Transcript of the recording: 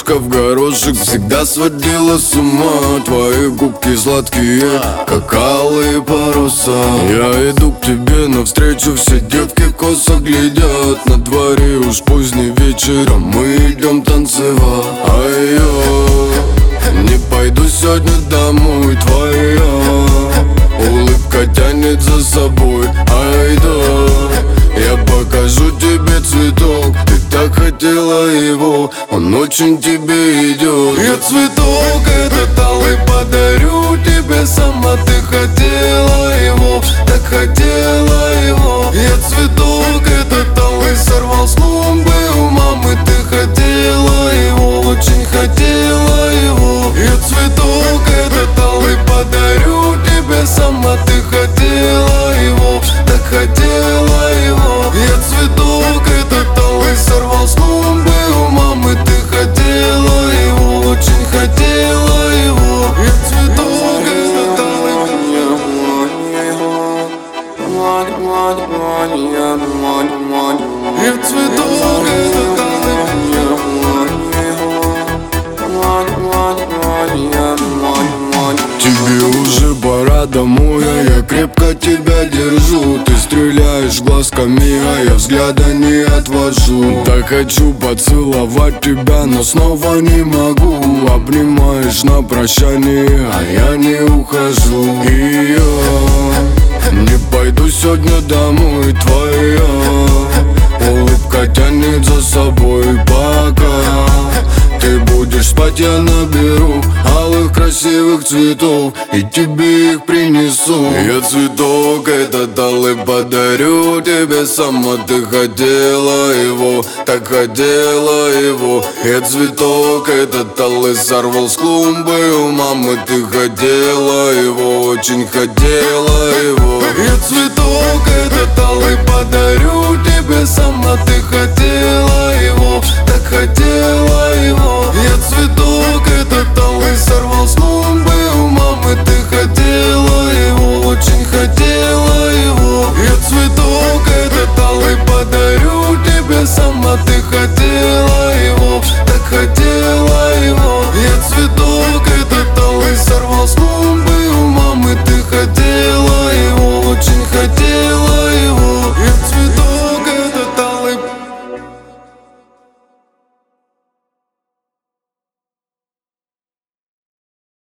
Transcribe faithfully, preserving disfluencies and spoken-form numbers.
улыбка в горошек всегда сводила с ума. Твои губки сладкие, как алые паруса. Я иду к тебе навстречу, все девки косо глядят. На дворе уж поздний вечер, а мы идем танцевать. Ай-я, не пойду сегодня домой. Твоя улыбка тянет за собой. Ай да, я покажу тебе цветок. Ты так хотела его, он очень тебе идет. Я цветок этот алый подарю тебе, сама ты хотела его, так хотела его. Я цветок этот алый сорвал с клумбы у мамы. Ты хотела его, очень хотела его. Я цветок этот алый подарю тебе, сама ты хотела его, так хотела его. Я цветок этот алый сорвал с клумбы у мамы. Ты хотела его, очень хотела его. Я цветок этот алый. Я цветок этот алый. Тебе уже пора домой, а я крепко тебя держу. Ты стреляешь глазками, а я взгляда не отвожу. Так хочу поцеловать тебя, но снова не могу. Обнимаешь на прощание, а я не ухожу. И я не пойду сегодня домой. Твоя улыбка тянет за собой. Пока ты будешь спать, я наберу алых красивых цветов и тебе их принесу. Я цветок этот алый подарю тебе, сама ты хотела его, так хотела его. Я цветок этот алый сорвал с клумбы у мамы. Ты хотела его, очень хотела его. Я цветок этот алый подарю тебе, сама ты хотела его.